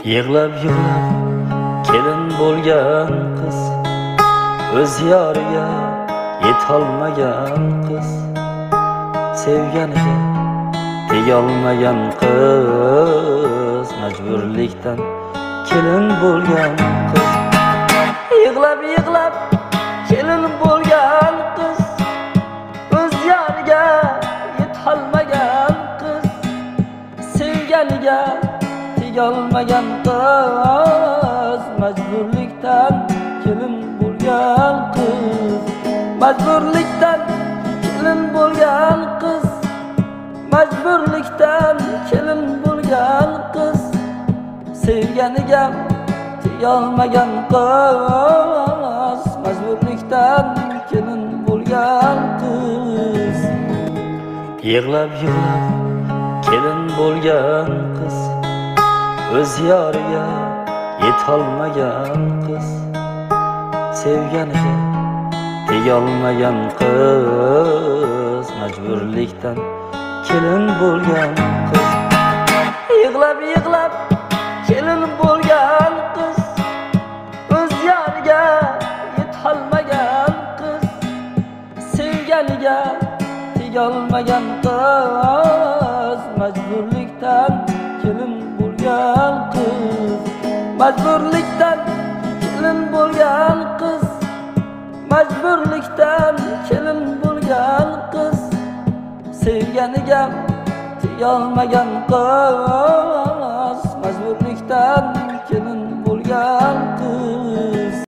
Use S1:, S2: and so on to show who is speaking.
S1: Yig'lab kelin bo'lgan qiz, o'z yoriga yetolmagan qiz, sevganiga tegolmagan qiz, majburlikdan kelin bo'lgan qiz. Yig'lab kelin bo'lgan qiz, o'z yoriga yetolmagan qiz, sevganiga tegolmagan qiz, majburlikdan kelin bo'lgan qiz, majburlikdan kelin bo'lgan qiz, majburlikdan kelin bo'lgan qiz, sevganiga tegolmagan qiz, majburlikdan kelin bo'lgan qiz. Yig'lab kelin bo'lgan qiz, o'z yoriga yetolmagan qiz, sevganiga tegolmagan qiz, majburlikdan kelin bo'lgan qiz. Yig'lab kelin bo'lgan qiz, o'z yoriga yetolmagan qiz, sevganiga tegolmagan qiz, majburlikdan kelin bo'lgan qiz, majburlikdan kelin bo'lgan qiz, majburlikdan kelin bo'lgan qiz, sevganiga tegolmagan qiz, majburlikdan kelin bo'lgan qiz.